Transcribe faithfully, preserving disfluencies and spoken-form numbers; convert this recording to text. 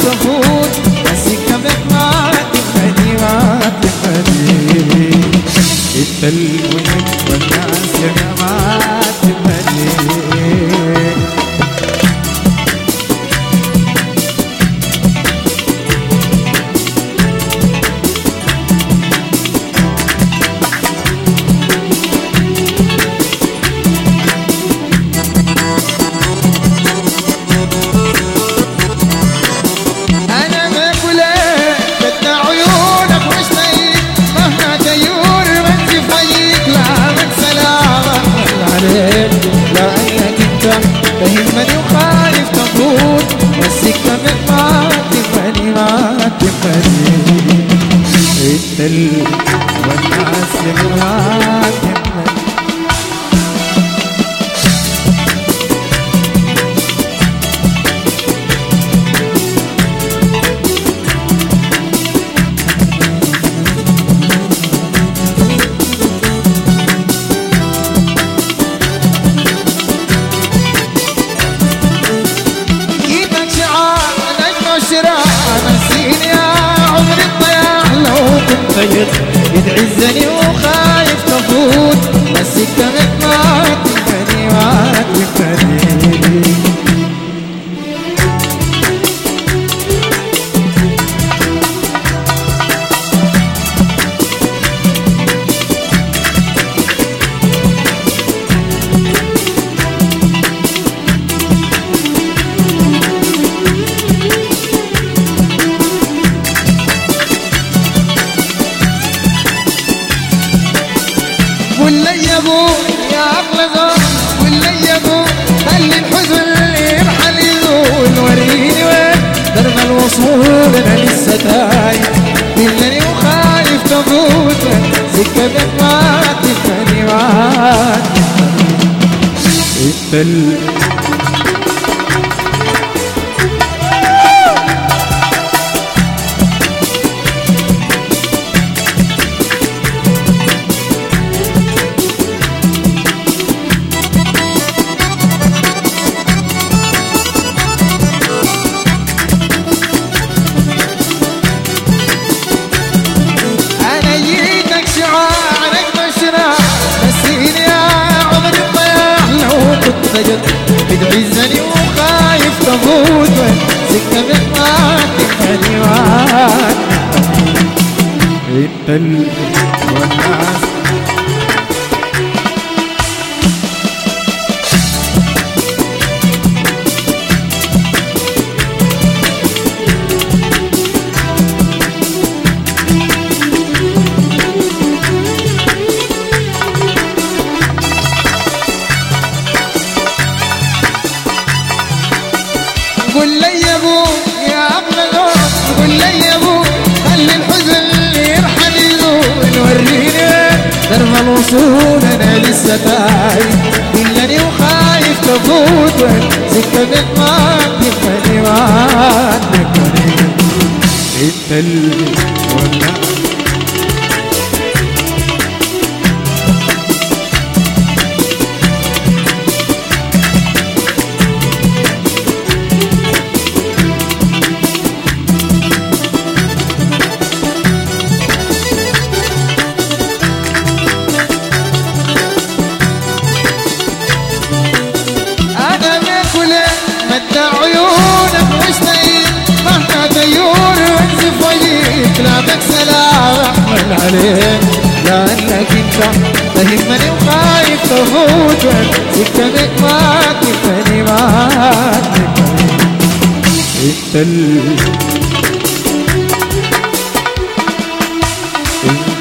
تفوت السكة بك ما تفني ما تفني. انت المهم والناس يا ما تفني. تهمني وخايف تفوت والسكة من ما تفني ما تفني. انت ال والناس ما تفني. نسيني يا عمري الضياع لو كنت طيب يتعزني وخايف تفوت السكة منك ما تفني ما تفني. قول لي يا ابو يا عقل زول قول لي يا ابو خلي الحزن يرحل يزول وريني وين درب الوصول انا لسه تايه منني وخايف تفوت سكة بك ما تفني ما تفني. بتعزني وخايف تفوت سكة بك ما تفني ما تفني. انت ال والناس قول لي يا ابو يا عقل زول قول لي يا ابو خلي الحزن يرحل يزول وريني درب الوصول انا لسه تايه منني وخايف تفوت سكة بك ما تفني ما تفني. انت ال والناس عيونك مشتاقين مهما تيور وانزف وجهك لابك سلام احمل عليك لانك انت تهمني وخايف تفوت سكة بك ما تفني ما تفني. انت ال